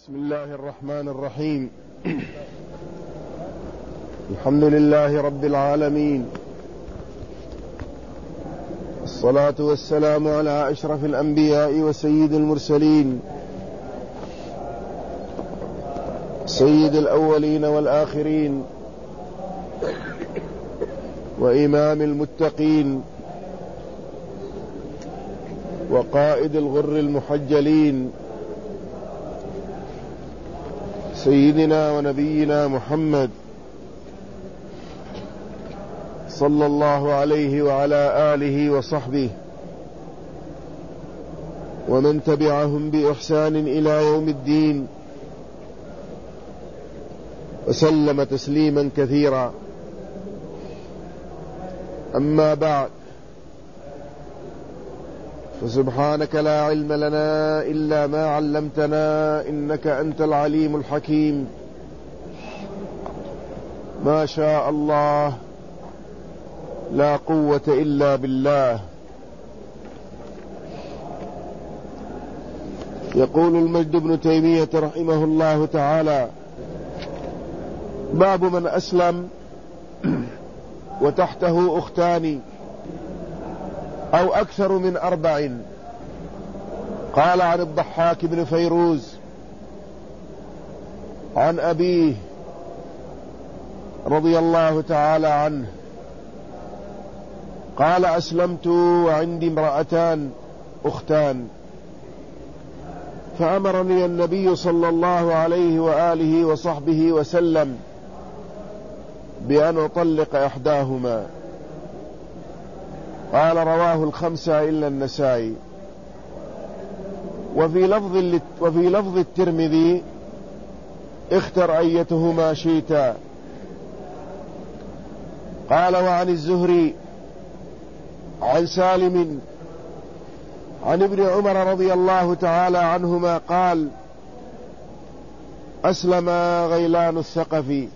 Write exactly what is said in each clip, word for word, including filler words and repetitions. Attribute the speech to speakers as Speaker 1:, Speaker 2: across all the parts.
Speaker 1: بسم الله الرحمن الرحيم. الحمد لله رب العالمين، الصلاة والسلام على أشرف الأنبياء وسيد المرسلين، سيد الأولين والآخرين، وإمام المتقين، وقائد الغر المحجلين، سيدنا ونبينا محمد صلى الله عليه وعلى آله وصحبه ومن تبعهم بإحسان إلى يوم الدين، وسلم تسليما كثيرا. أما بعد، فسبحانك لا علم لنا إلا ما علمتنا إنك أنت العليم الحكيم. ما شاء الله لا قوة إلا بالله. يقول المجد ابن تيمية رحمه الله تعالى: باب من أسلم وتحته أختان أو أكثر من أربع. قال عن الضحاك بن فيروز عن أبيه رضي الله تعالى عنه قال: أسلمت وعندي امرأتان أختان، فأمرني النبي صلى الله عليه وآله وصحبه وسلم بأن أطلق إحداهما. قال: رواه الخمسة إلا النسائي. وفي لفظ وفي لفظ الترمذي: اختر أيتهما شئت. قال: وعن الزهري عن سالم عن ابن عمر رضي الله تعالى عنهما قال: أسلم غيلان الثقفي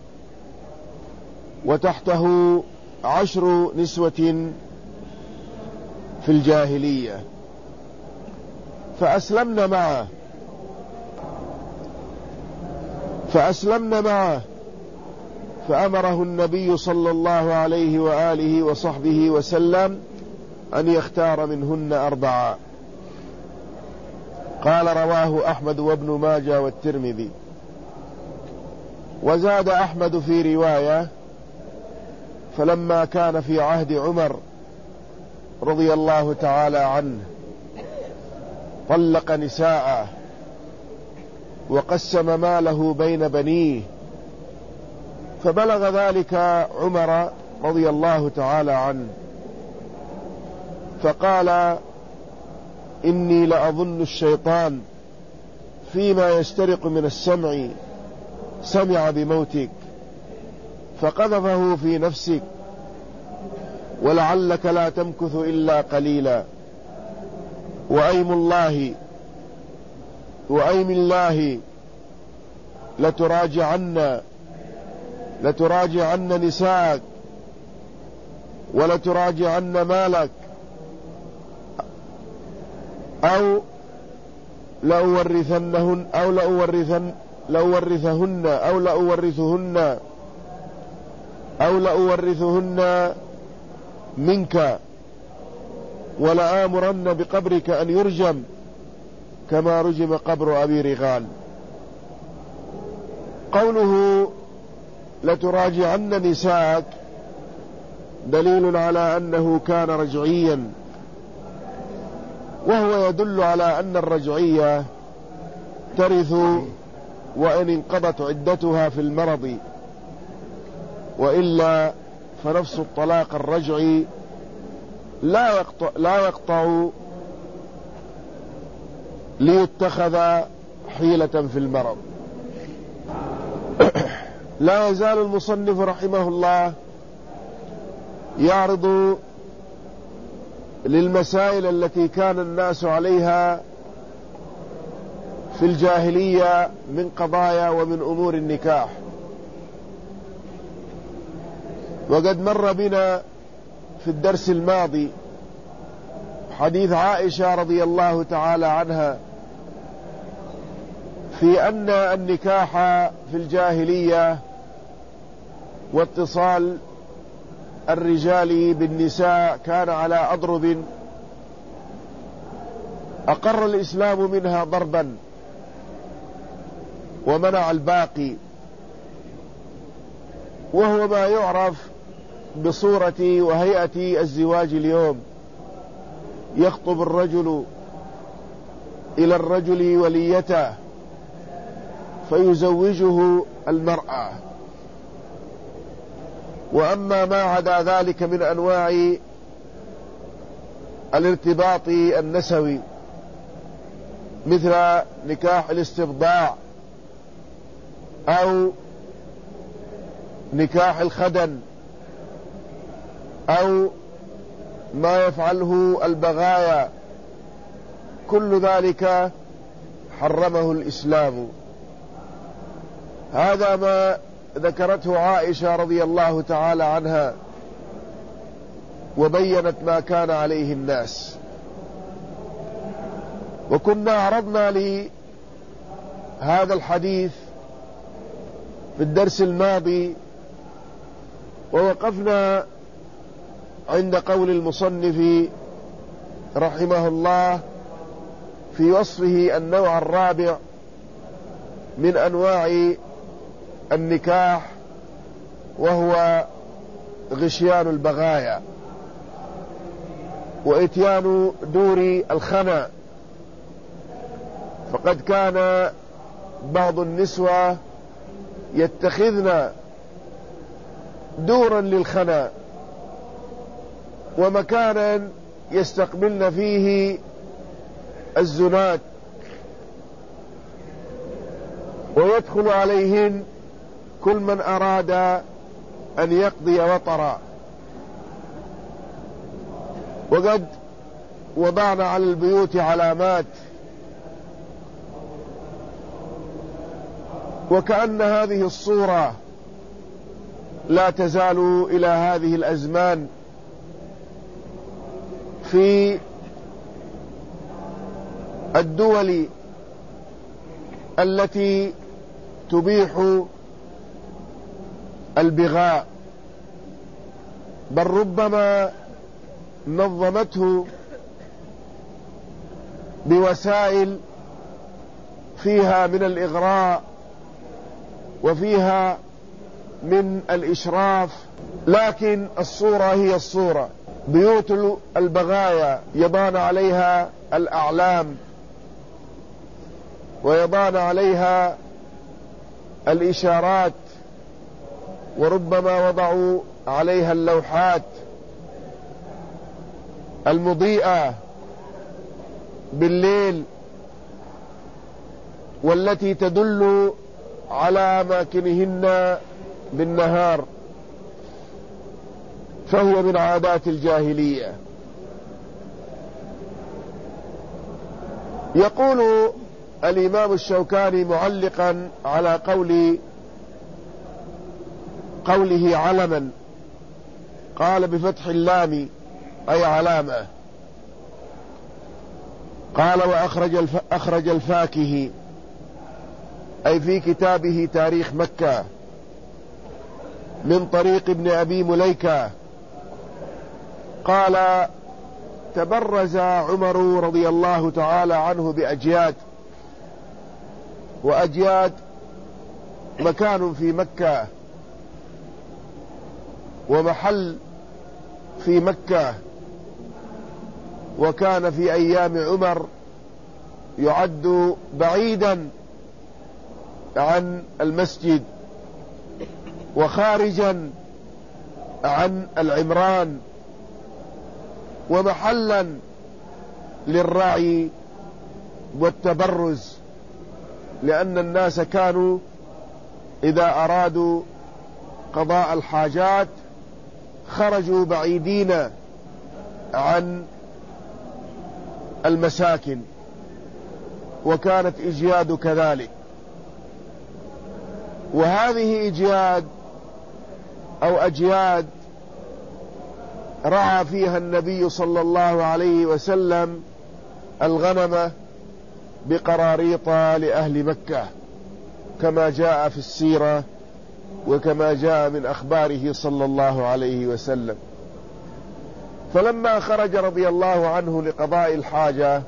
Speaker 1: وتحته عشر نسوة في الجاهلية، فأسلمنا معه فأسلمنا معه فأمره النبي صلى الله عليه وآله وصحبه وسلم أن يختار منهن أربعة. قال: رواه أحمد وابن ماجه والترمذي. وزاد أحمد في رواية: فلما كان في عهد عمر رضي الله تعالى عنه طلق نساءه وقسم ماله بين بنيه، فبلغ ذلك عمر رضي الله تعالى عنه فقال: إني لأظن الشيطان فيما يسترق من السمع سمع بموتك فقذفه في نفسك، ولعلك لا تمكث إلا قليلا، وأيم الله وأيم الله لتراجعن لتراجعن نساءك ولتراجعن مالك أو لأورثنهن أو لأورثن لأورثهن أو لأورثهن أو لأورثهن منك، ولآمرن بقبرك أن يرجم كما رجم قبر أبي رغال. قوله لتراجعن نساءك دليل على أنه كان رجعيا، وهو يدل على أن الرجعية ترث وإن انقضت عدتها في المرض، وإلا فنفس الطلاق الرجعي لا يقطع, لا يقطع ليتخذ حيلة في المرض. لا يزال المصنف رحمه الله يعرض للمسائل التي كان الناس عليها في الجاهلية من قضايا ومن أمور النكاح. وقد مر بنا في الدرس الماضي حديث عائشة رضي الله تعالى عنها في أن النكاح في الجاهلية واتصال الرجال بالنساء كان على أضرب أقر الإسلام منها ضربا ومنع الباقي، وهو ما يعرف بصورة وهيئة الزواج اليوم. يخطب الرجل إلى الرجل وليته فيزوجه المرأة. وأما ما عدا ذلك من أنواع الارتباط النسوي مثل نكاح الاستبضاع أو نكاح الخدن أو ما يفعله البغايا، كل ذلك حرمه الإسلام. هذا ما ذكرته عائشة رضي الله تعالى عنها، وبينت ما كان عليه الناس. وكنا عرضنا لهذا الحديث في الدرس الماضي، ووقفنا عند قول المصنف رحمه الله في وصفه النوع الرابع من أنواع النكاح، وهو غشيان البغايا وإتيان دور الخنا. فقد كان بعض النسوة يتخذن دورا للخنا ومكانا يستقبلن فيه الزنات، ويدخل عليهن كل من أراد أن يقضي وطرا. وقد وضعنا على البيوت علامات، وكأن هذه الصورة لا تزال إلى هذه الأزمان في الدول التي تبيح البغاء، بل ربما نظمته بوسائل فيها من الإغراء وفيها من الإشراف، لكن الصورة هي الصورة. بيوت البغايا يضان عليها الأعلام ويضان عليها الإشارات، وربما وضعوا عليها اللوحات المضيئة بالليل والتي تدل على أماكنهن بالنهار، فهي من عادات الجاهلية. يقول الإمام الشوكاني معلقا على قول قوله علما، قال بفتح اللام أي علامة. قال وأخرج الف... أخرج الفاكهي أي في كتابه تاريخ مكة من طريق ابن أبي مليكة قال تبرز عمر رضي الله تعالى عنه بأجياد، وأجياد مكان في مكة ومحل في مكة، وكان في أيام عمر يعد بعيدا عن المسجد وخارجا عن العمران، ومحلا للرعي والتبرز، لأن الناس كانوا إذا أرادوا قضاء الحاجات خرجوا بعيدين عن المساكن، وكانت إجياد كذلك. وهذه إجياد أو أجياد رعى فيها النبي صلى الله عليه وسلم الغنم بقراريط لأهل مكة كما جاء في السيرة وكما جاء من أخباره صلى الله عليه وسلم. فلما خرج رضي الله عنه لقضاء الحاجة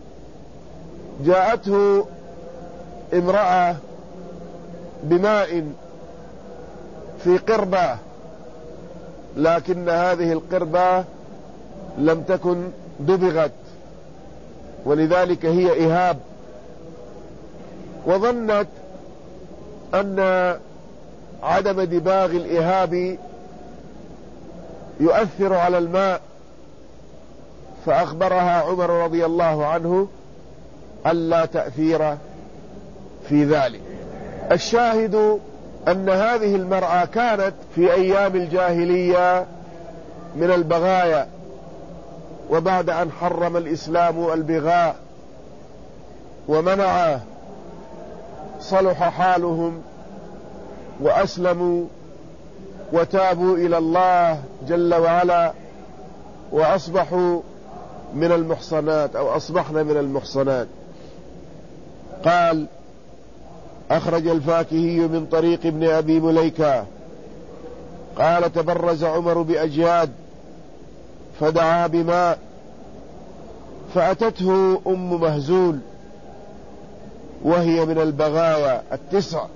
Speaker 1: جاءته امرأة بماء في قربة، لكن هذه القربة لم تكن دبغت، ولذلك هي إهاب، وظنت أن عدم دباغ الإهاب يؤثر على الماء، فأخبرها عمر رضي الله عنه ألا تأثير في ذلك. الشاهد أن هذه المرأة كانت في أيام الجاهلية من البغايا، وبعد أن حرم الإسلام البغاء ومنعه صلح حالهم وأسلموا وتابوا إلى الله جل وعلا، وأصبحوا من المحصنات أو أصبحنا من المحصنات. قال: أخرج الفاكهي من طريق ابن أبي مليكة قال: تبرز عمر بأجياد فدعا بماء، فأتته أم مهزول وهي من البغايا التسع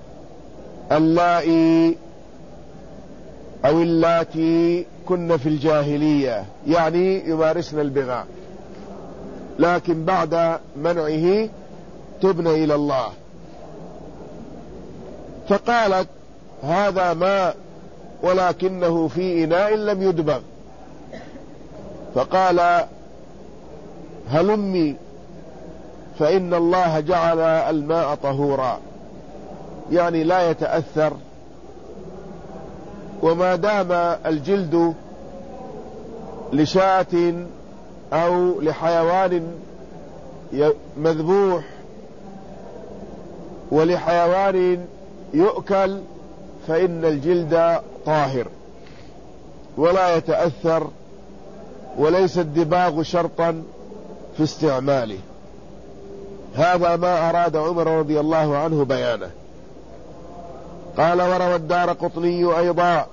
Speaker 1: اللائي أو اللاتي كن في الجاهلية، يعني يمارسن البغاء، لكن بعد منعه تبن إلى الله. فقالت: هذا ماء ولكنه في إناء لم يدبغ. فقال: هلمي فإن الله جعل الماء طهورا، يعني لا يتأثر، وما دام الجلد لشاة أو لحيوان مذبوح ولحيوان يؤكل فإن الجلد طاهر ولا يتأثر، وليس الدباغ شرطا في استعماله. هذا ما أراد عمر رضي الله عنه بيانه. قال: وروى الدارقطني أيضا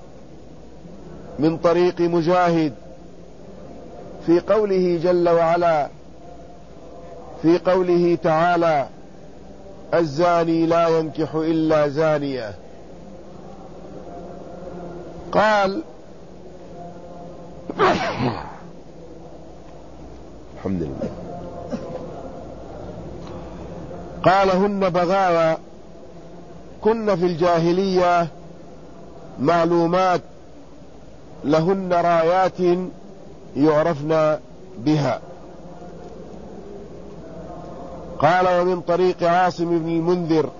Speaker 1: من طريق مجاهد في قوله جل وعلا في قوله تعالى: الزاني لا ينكح إلا زانية. قال: الحمد لله. قال: هن بغايا كن في الجاهلية معلومات لهن رايات يعرفن بها. قال: ومن طريق عاصم بن المنذر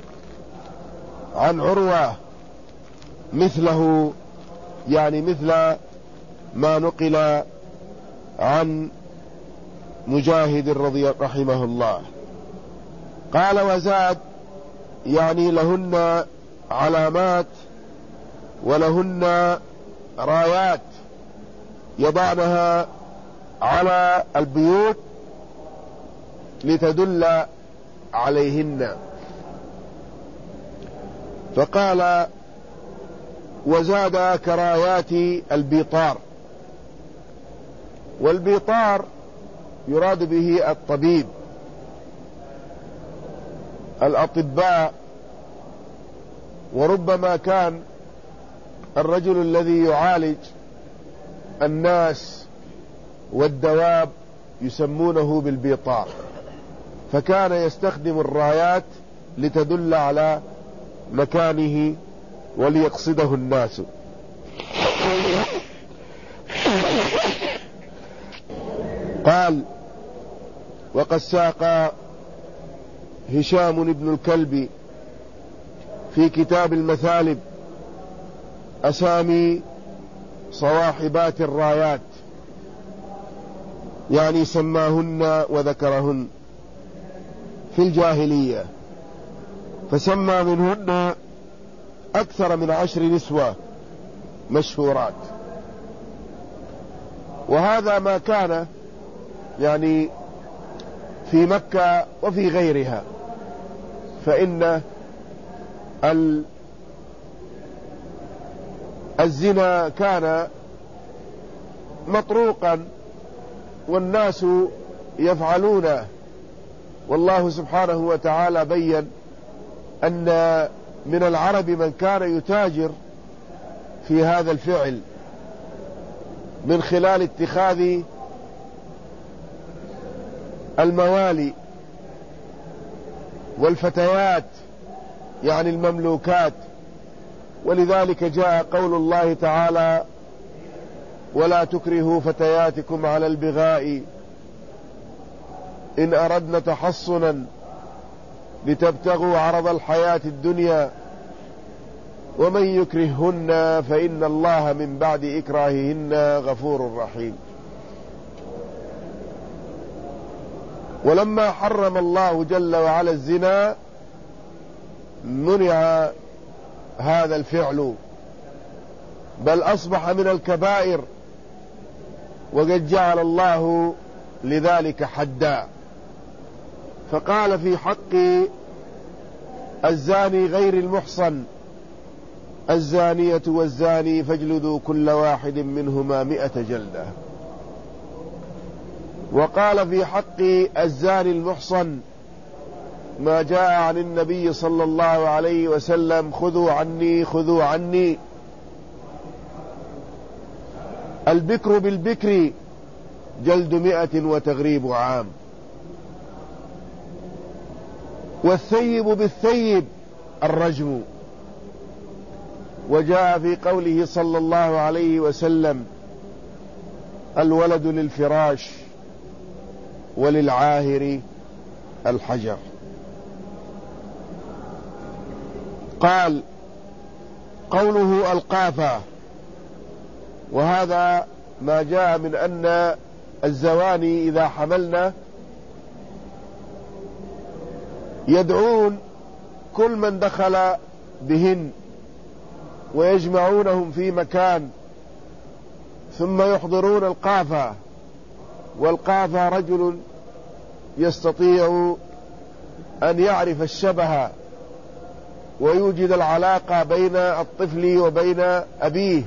Speaker 1: عن عروة مثله، يعني مثل ما نقل عن مجاهد رضي رحمه الله. قال: وزاد، يعني لهن علامات ولهن رايات يضعنها على البيوت لتدل عليهن. فقال: وزاد كرايات البيطار. والبيطار يراد به الطبيب، الأطباء، وربما كان الرجل الذي يعالج الناس والدواب يسمونه بالبيطار، فكان يستخدم الرايات لتدل على مكانه وليقصده الناس. قال: وقد ساق هشام بن الكلب في كتاب المثالب أسامي صواحبات الرايات، يعني سماهن وذكرهن في الجاهلية، فسمى منهن أكثر من عشر نسوة مشهورات. وهذا ما كان يعني في مكة وفي غيرها، فإن الزنا كان مطروقا والناس يفعلونه، والله سبحانه وتعالى بين أن من العرب من كان يتاجر في هذا الفعل من خلال اتخاذ الموالي والفتيات يعني المملوكات. ولذلك جاء قول الله تعالى: ولا تكرهوا فتياتكم على البغاء إن أردنا تحصنا لتبتغوا عرض الحياة الدنيا ومن يكرههن فإن الله من بعد إكراههن غفور رحيم. ولما حرم الله جل وعلا الزنا منع هذا الفعل، بل أصبح من الكبائر، وقد جعل الله لذلك حدا، فقال في حق الزاني غير المحصن: الزانية والزاني فاجلدوا كل واحد منهما مئة جلدة. وقال في حق الزاني المحصن ما جاء عن النبي صلى الله عليه وسلم: خذوا عني خذوا عني. البكر بالبكر جلد مئة وتغريب عام، والثيب بالثيب الرجم. وجاء في قوله صلى الله عليه وسلم: الولد للفراش وللعاهر الحجر. قال قوله القافة، وهذا ما جاء من أن الزواني إذا حملنا يدعون كل من دخل بهن ويجمعونهم في مكان ثم يحضرون القافة. والقافة رجل يستطيع أن يعرف الشبه ويوجد العلاقة بين الطفل وبين أبيه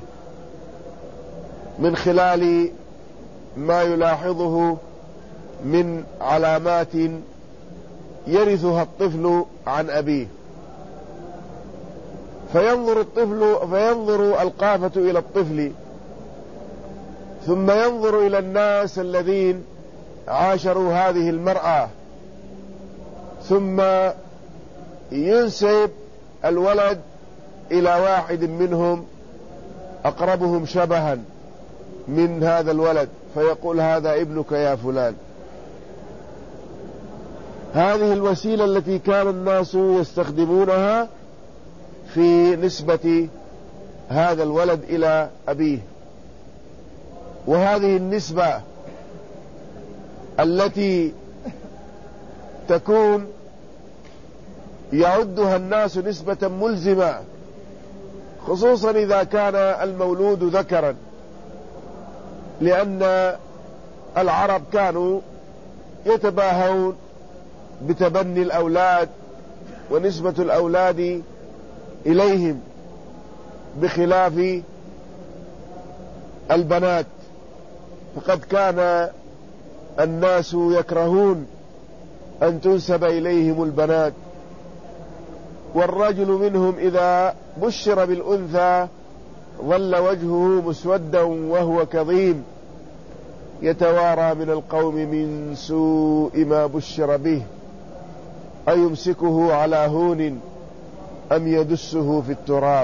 Speaker 1: من خلال ما يلاحظه من علامات يرثها الطفل عن أبيه. فينظر الطفل فينظر القافة إلى الطفل، ثم ينظر إلى الناس الذين عاشروا هذه المرأة، ثم ينسب الولد إلى واحد منهم أقربهم شبها من هذا الولد، فيقول: هذا ابنك يا فلان. هذه الوسيلة التي كان الناس يستخدمونها في نسبة هذا الولد إلى أبيه. وهذه النسبة التي تكون يعدها الناس نسبة ملزمة، خصوصا إذا كان المولود ذكرا، لأن العرب كانوا يتباهون بتبني الأولاد ونسبة الأولاد إليهم بخلاف البنات، فقد كان الناس يكرهون أن تنسب إليهم البنات. والرجل منهم إذا بشر بالأنثى ظل وجهه مسودا وهو كظيم يتوارى من القوم من سوء ما بشر به، أيمسكه على هون أم يدسه في التراب.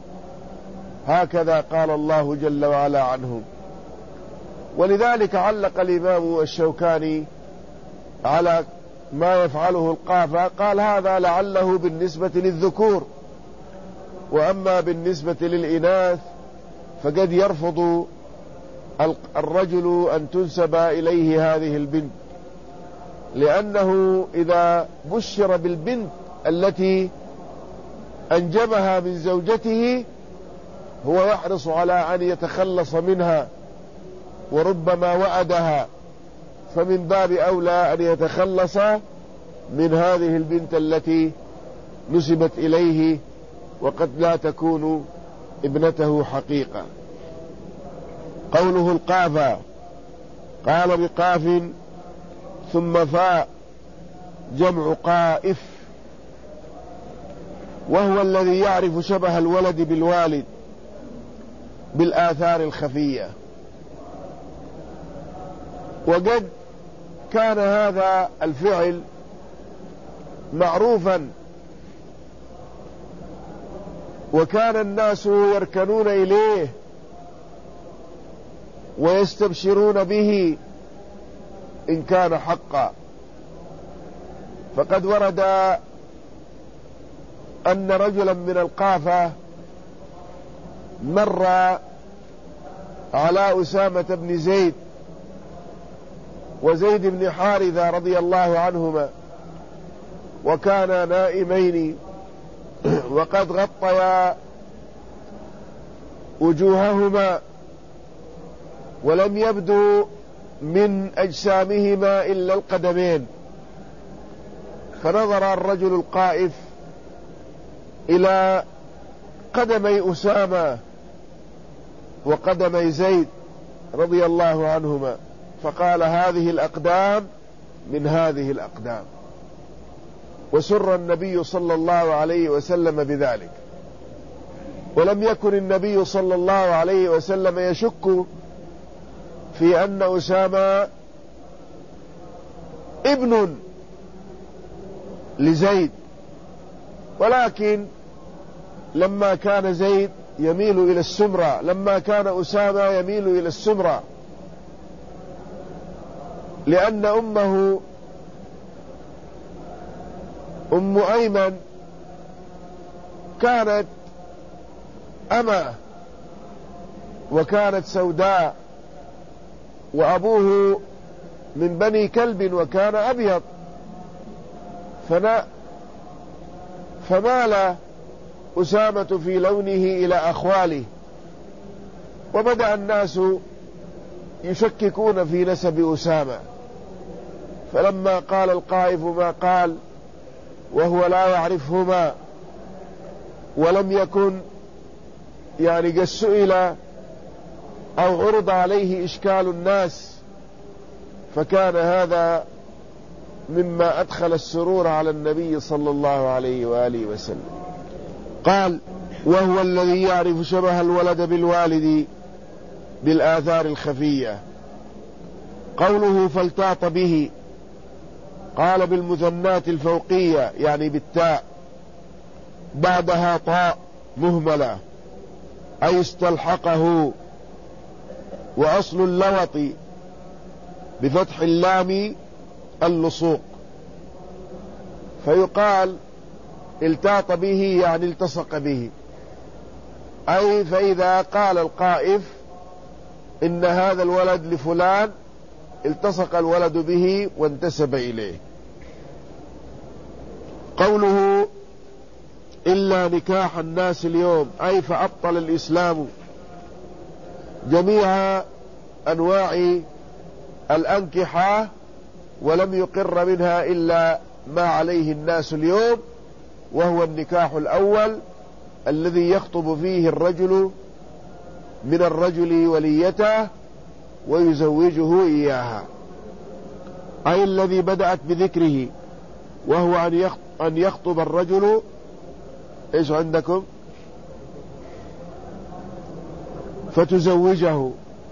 Speaker 1: هكذا قال الله جل وعلا عنهم. ولذلك علق الإمام الشوكاني على ما يفعله القافة، قال: هذا لعله بالنسبة للذكور، وأما بالنسبة للإناث فقد يرفض الرجل أن تنسب إليه هذه البنت، لأنه إذا بشر بالبنت التي أنجبها من زوجته هو يحرص على أن يتخلص منها، وربما وعدها فمن باب أولى أن يتخلص من هذه البنت التي نسبت إليه وقد لا تكون ابنته حقيقة. قوله القافة، قال بقاف ثم فاء جمع قائف، وهو الذي يعرف شبه الولد بالوالد بالآثار الخفية. وقد كان هذا الفعل معروفا، وكان الناس يركنون إليه ويستبشرون به إن كان حقا. فقد ورد أن رجلا من القافة مر على أسامة بن زيد وزيد بن حارثة رضي الله عنهما، وكانا نائمين وقد غطيا وجوههما ولم يبدو من أجسامهما إلا القدمين. فنظر الرجل القائف إلى قدمي أسامة وقدمي زيد رضي الله عنهما، فقال هذه الأقدام من هذه الأقدام، وسر النبي صلى الله عليه وسلم بذلك. ولم يكن النبي صلى الله عليه وسلم يشك في أن أسامة ابن لزيد، ولكن لما كان زيد يميل إلى السمرة، لما كان أسامة يميل إلى السمرة، لأن أمه أم أيمن كانت أمة وكانت سوداء، وأبوه من بني كلب وكان أبيض، فمال أسامة في لونه إلى أخواله، وبدأ الناس يشككون في نسب أسامة. فلما قال القائف ما قال وهو لا يعرفهما، ولم يكن يعني قد سئل أو عرض عليه إشكال الناس، فكان هذا مما أدخل السرور على النبي صلى الله عليه وآله وسلم. قال وهو الذي يعرف شبه الولد بالوالد بالآثار الخفية. قوله فالتاط به، قال بالمثنات الفوقية يعني بالتاء بعدها طاء مهملة، أي استلحقه. وأصل اللوط بفتح اللام اللصوق، فيقال التاط به يعني التصق به، أي فإذا قال القائف إن هذا الولد لفلان التصق الولد به وانتسب إليه. قوله إلا نكاح الناس اليوم، أي فأبطل الإسلام جميع أنواع الأنكحة ولم يقر منها إلا ما عليه الناس اليوم، وهو النكاح الأول الذي يخطب فيه الرجل من الرجل وليته ويزوجه إياها، أي الذي بدأت بذكره، وهو أن يخطب الرجل. إيش عندكم؟ فتزوجه،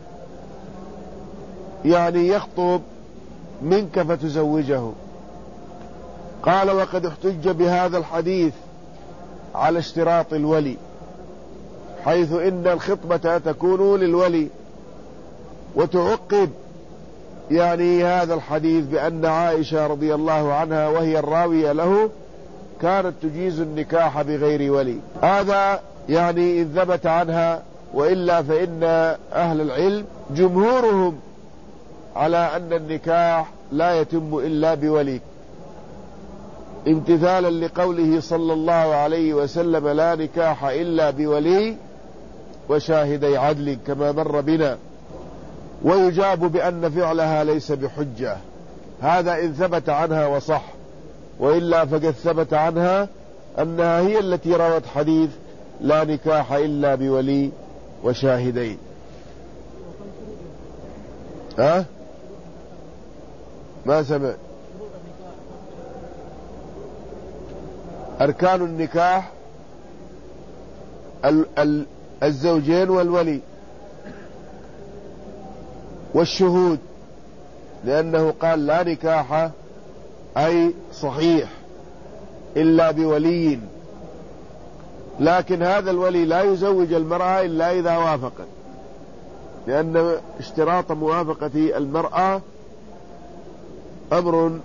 Speaker 1: يعني يخطب منك فتزوجه. قال وقد احتج بهذا الحديث على اشتراط الولي، حيث إن الخطبة تكون للولي. وتعقب يعني هذا الحديث بأن عائشة رضي الله عنها وهي الراوية له كانت تجيز النكاح بغير ولي، هذا يعني إن ثبت عنها، وإلا فإن أهل العلم جمهورهم على أن النكاح لا يتم إلا بولي، امتثالا لقوله صلى الله عليه وسلم لا نكاح إلا بولي وشاهدي عدل كما مر بنا. ويجاب بأن فعلها ليس بحجة. هذا إن ثبت عنها وصح، وإلا فقد ثبت عنها أنها هي التي روت حديث لا نكاح إلا بولي وشاهدين. ها؟ ما سمع. أركان النكاح الزوجين والولي والشهود، لأنه قال لا نكاح أي صحيح إلا بولي، لكن هذا الولي لا يزوج المرأة إلا إذا وافقت، لأن اشتراط موافقة المرأة أمر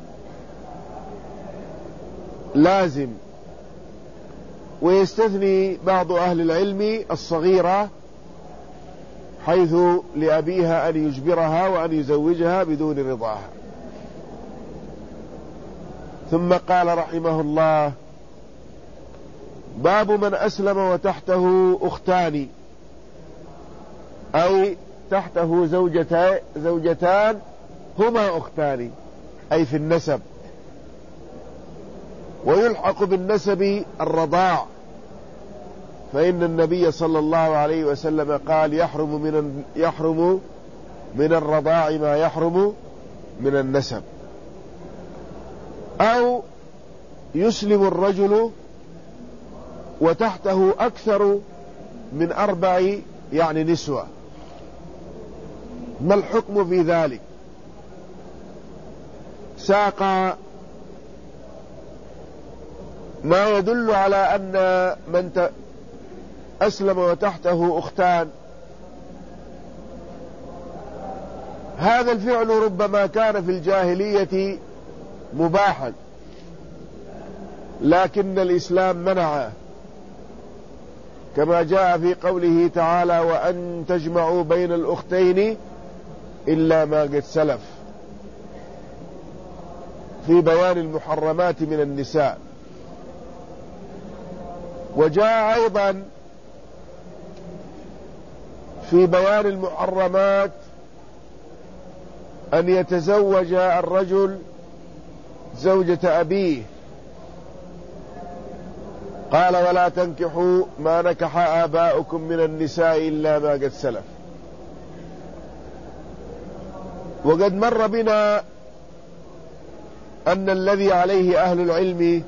Speaker 1: لازم. ويستثني بعض أهل العلم الصغيرة، حيث لأبيها أن يجبرها وأن يزوجها بدون رضاها. ثم قال رحمه الله: باب من أسلم وتحته أختان، أي تحته زوجتان, زوجتان هما أختان، أي في النسب، ويلحق بالنسب الرضاع، فإن النبي صلى الله عليه وسلم قال: يحرم من يحرم من الرضاع ما يحرم من النسب. أو يسلم الرجل وتحته أكثر من أربع يعني نسوة، ما الحكم في ذلك؟ ساق ما يدل على أن من أسلم وتحته أختان هذا الفعل ربما كان في الجاهلية مباحا، لكن الإسلام منعه، كما جاء في قوله تعالى: وأن تجمعوا بين الأختين إلا ما قد سلف، في بيان المحرمات من النساء. وجاء أيضا في بيان المحرمات أن يتزوج الرجل زوجة أبيه، قال: ولا تنكحوا ما نكح آباؤكم من النساء إلا ما قد سلف. وقد مر بنا أن الذي عليه أهل العلم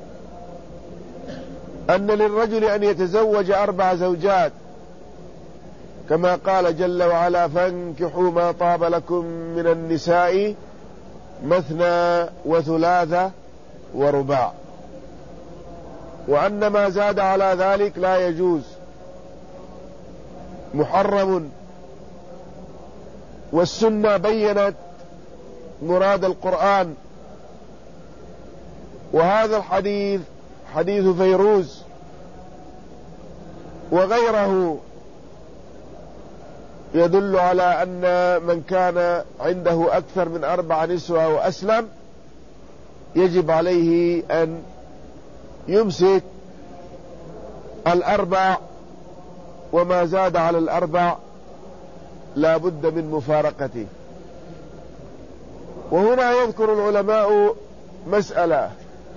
Speaker 1: أن للرجل أن يتزوج أربع زوجات، كما قال جل وعلا: فانكحوا ما طاب لكم من النساء مثنى وثلاث ورباع، وأن ما زاد على ذلك لا يجوز، محرم. والسنة بينت مراد القرآن. وهذا الحديث حديث فيروز وغيره يدل على أن من كان عنده أكثر من أربع نسوة وأسلم يجب عليه أن يمسك الأربع، وما زاد على الأربع لا بد من مفارقته. وهنا يذكر العلماء مسألة،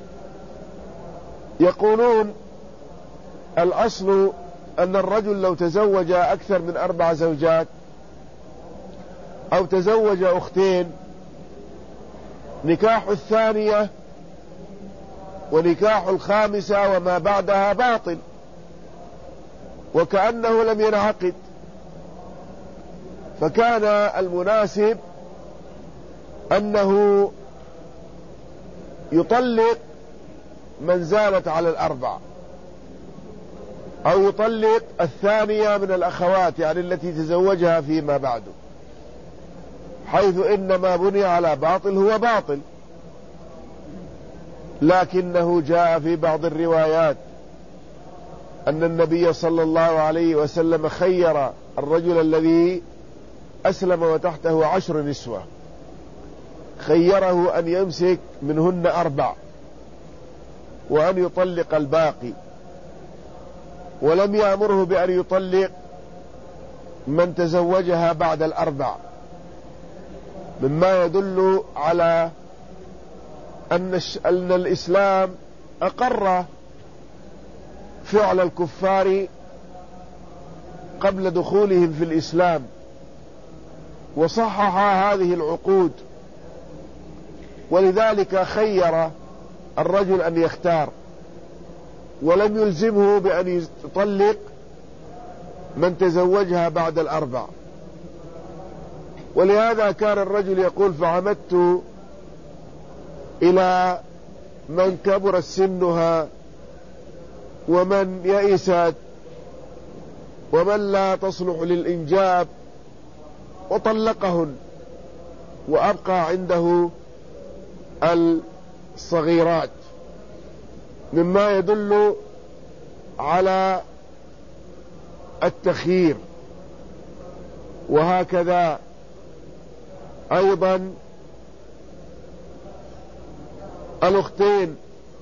Speaker 1: يقولون: الأصل أن الرجل لو تزوج أكثر من أربع زوجات أو تزوج أختين، نكاح الثانية ونكاح الخامسة وما بعدها باطل، وكأنه لم ينعقد. فكان المناسب أنه يطلق من زالت على الأربع، أو يطلق الثانية من الأخوات، يعني التي تزوجها فيما بعد، حيث إن ما بني على باطل هو باطل. لكنه جاء في بعض الروايات أن النبي صلى الله عليه وسلم خير الرجل الذي أسلم وتحته عشر نسوة، خيره أن يمسك منهن أربع وأن يطلق الباقي، ولم يأمره بأن يطلق من تزوجها بعد الأربع، مما يدل على أن أن الإسلام أقر فعل الكفار قبل دخولهم في الإسلام، وصحح هذه العقود، ولذلك خير الرجل أن يختار، ولم يلزمه بأن يطلق من تزوجها بعد الأربع. ولهذا كان الرجل يقول: فعمدت إلى من كبر سنها ومن يئست ومن لا تصلح للإنجاب، وطلقهن، وأبقى عنده الصغيرات، مما يدل على التخيير. وهكذا أيضا الأختين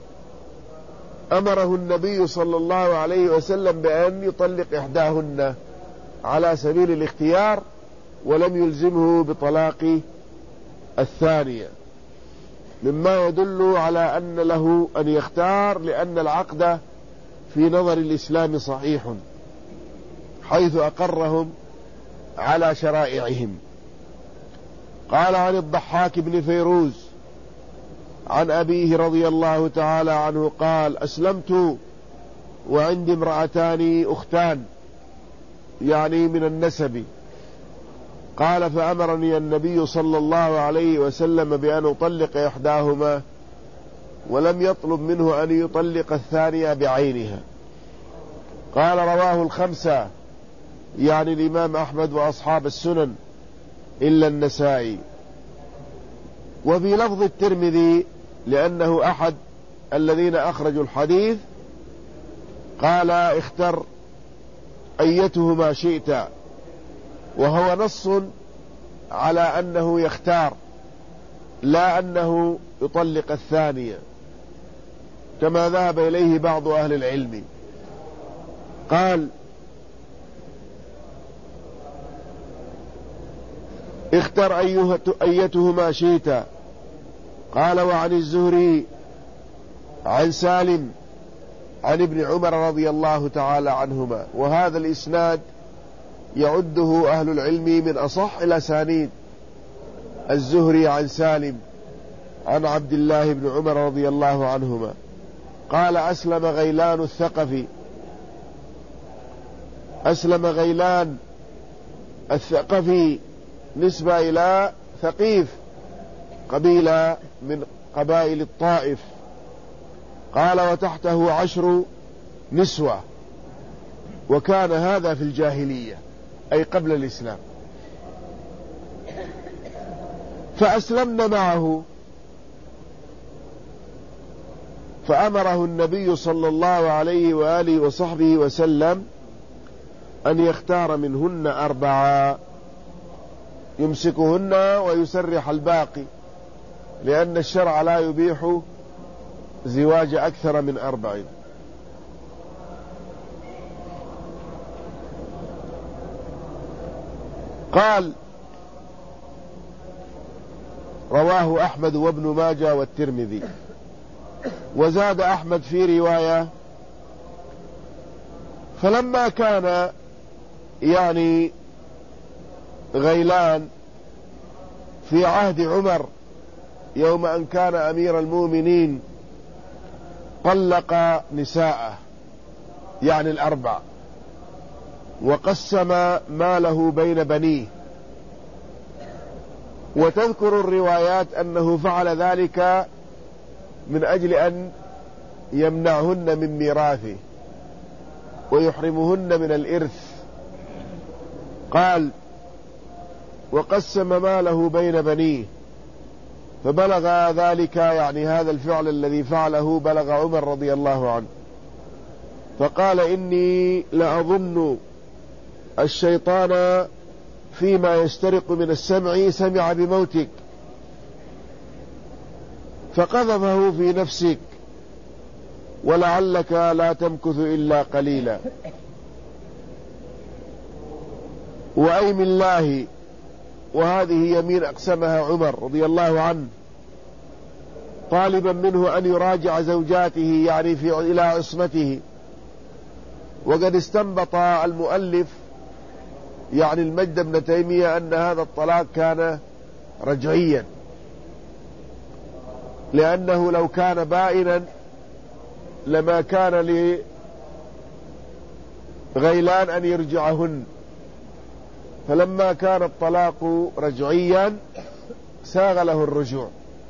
Speaker 1: أمره النبي صلى الله عليه وسلم بأن يطلق إحداهن على سبيل الاختيار، ولم يلزمه بطلاق الثانية، مما يدل على أن له أن يختار، لأن العقد في نظر الإسلام صحيح، حيث أقرهم على شرائعهم. قال عن الضحاك بن فيروز عن أبيه رضي الله تعالى عنه قال: أسلمت وعندي امرأتان أختان، يعني من النسب. قال: فأمرني النبي صلى الله عليه وسلم بأن أطلق إحداهما، ولم يطلب منه أن يطلق الثانية بعينها. قال: رواه الخمسة، يعني الإمام أحمد وأصحاب السنن إلا النسائي. وفي لفظ الترمذي، لأنه أحد الذين أخرجوا الحديث، قال: اختر أيتهما شئت، وهو نص على أنه يختار، لا أنه يطلق الثانية، كما ذهب إليه بعض أهل العلم. قال: اختر أيتهما شئت. قال: وعن الزهري عن سالم عن ابن عمر رضي الله تعالى عنهما. وهذا الإسناد يعده أهل العلم من أصح الأسانيد. الزهري عن سالم عن عبد الله بن عمر رضي الله عنهما قال: أسلم غيلان الثقفي. أسلم غيلان الثقفي نسبة إلى ثقيف، قبيلة من قبائل الطائف. قال: وتحته عشر نسوة، وكان هذا في الجاهلية، أي قبل الإسلام. فأسلمنا معه، فأمره النبي صلى الله عليه وآله وصحبه وسلم أن يختار منهن أربعة يمسكهن ويسرح الباقي، لأن الشرع لا يبيح زواج أكثر من أربع. قال: رواه أحمد وابن ماجه والترمذي. وزاد أحمد في رواية: فلما كان يعني غيلان في عهد عمر يوم أن كان أمير المؤمنين، طلق نساءه، يعني الأربع، وقسم ماله بين بنيه. وتذكر الروايات أنه فعل ذلك من أجل أن يمنعهن من ميراثه ويحرمهن من الإرث. قال: وقسم ماله بين بنيه، فبلغ ذلك، يعني هذا الفعل الذي فعله بلغ عمر رضي الله عنه، فقال: إني لأظن الشيطان فيما يسترق من السمع سمع بموتك، فقذفه في نفسك، ولعلك لا تمكث إلا قليلا. وأيم الله، وهذه يمين أقسمها عمر رضي الله عنه طالبا منه أن يراجع زوجاته يعني في إلى عصمته. وقد استنبط المؤلف يعني المجد بن تيمية أن هذا الطلاق كان رجعيا، لأنه لو كان بائنا لما كان لغيلان أن يرجعهن، فلما كان الطلاق رجعيا ساغ له الرجوع.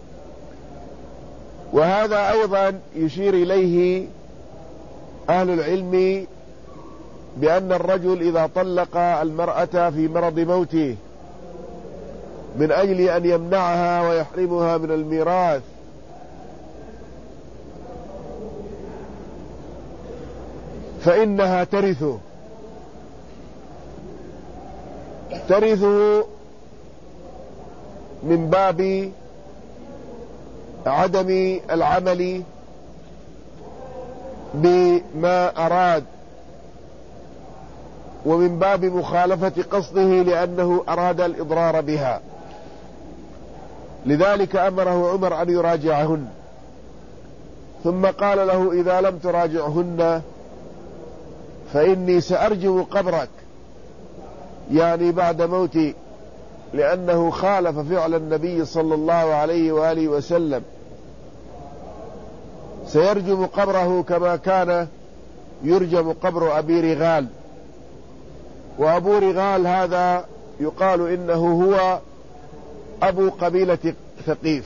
Speaker 1: وهذا أيضا يشير إليه أهل العلم بأن الرجل إذا طلق المرأة في مرض موته من أجل أن يمنعها ويحرمها من الميراث فإنها ترثه ترثه من باب عدم العمل بما أراد، ومن باب مخالفة قصده لأنه أراد الإضرار بها. لذلك أمره عمر أن يراجعهن، ثم قال له إذا لم تراجعهن فإني سأرجم قبرك، يعني بعد موتي، لأنه خالف فعل النبي صلى الله عليه وآله وسلم. سيرجم قبره كما كان يرجم قبر أبي رغال. وأبو رغال هذا يقال إنه هو أبو قبيلة ثقيف،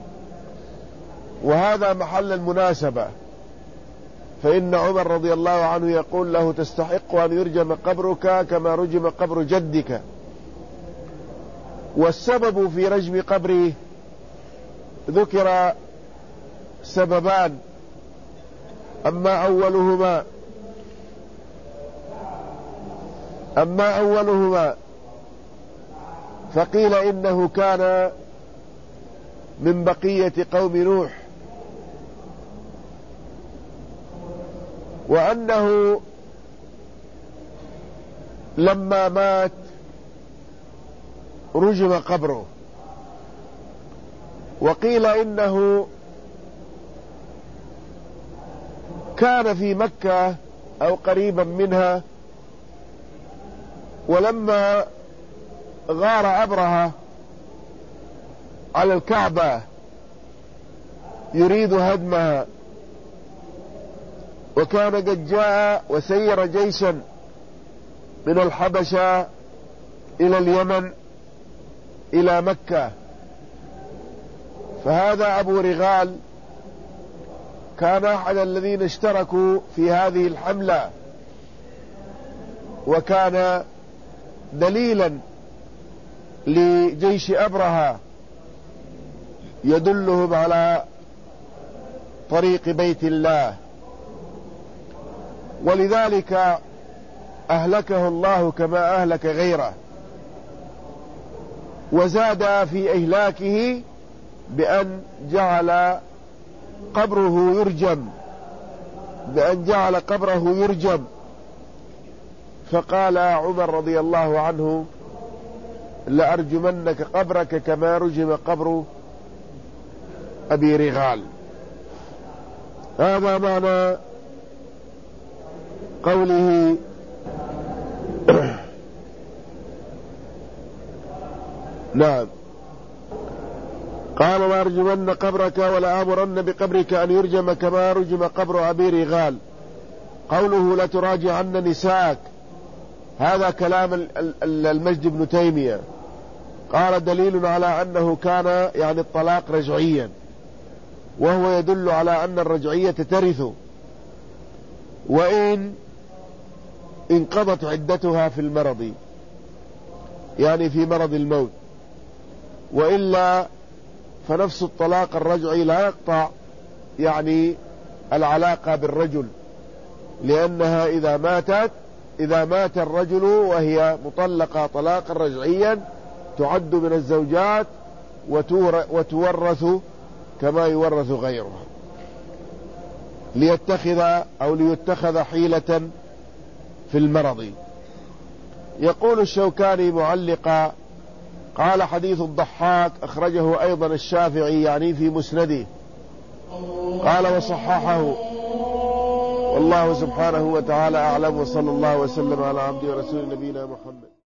Speaker 1: وهذا محل المناسبة، فإن عمر رضي الله عنه يقول له تستحق أن يرجم قبرك كما رجم قبر جدك. والسبب في رجم قبره ذكر سببان، أما أولهما أما أولهما فقيل إنه كان من بقية قوم نوح، وأنه لما مات رجم قبره. وقيل إنه كان في مكة أو قريبا منها، ولما غار أبرهة على الكعبة يريد هدمها، وكان قد جاء وسير جيشا من الحبشة إلى اليمن إلى مكة، فهذا أبو رغال كان أحد الذين اشتركوا في هذه الحملة، وكان دليلا لجيش أبرهة يدلهم على طريق بيت الله، ولذلك أهلكه الله كما أهلك غيره. وزاد في إهلاكه بأن جعل قبره يرجم بأن جعل قبره يرجم فقال عمر رضي الله عنه لأرجمنك قبرك كما رجم قبر أبي رغال. هذا معنى قوله نعم قال لأرجمن قبرك ولآمرن بقبرك أن يرجم كما رجم قبر أبي رغال. قوله لتراجعن نساءك، هذا كلام المجد بن تيمية، قال دليل على أنه كان يعني الطلاق رجعيا، وهو يدل على أن الرجعية ترث وإن انقضت عدتها في المرض، يعني في مرض الموت، وإلا فنفس الطلاق الرجعي لا يقطع يعني العلاقة بالرجل، لأنها إذا ماتت إذا مات الرجل وهي مطلقة طلاقا رجعيا تعد من الزوجات وتورث كما يورث غيرها، ليتخذ أو ليتخذ حيلة في المرض. يقول الشوكاني معلقا: قال حديث الضحاك أخرجه أيضا الشافعي يعني في مسنده، قال وصححه، والله سبحانه وتعالى أعلم، وصلى الله وسلم على عبده ورسول نبينا محمد.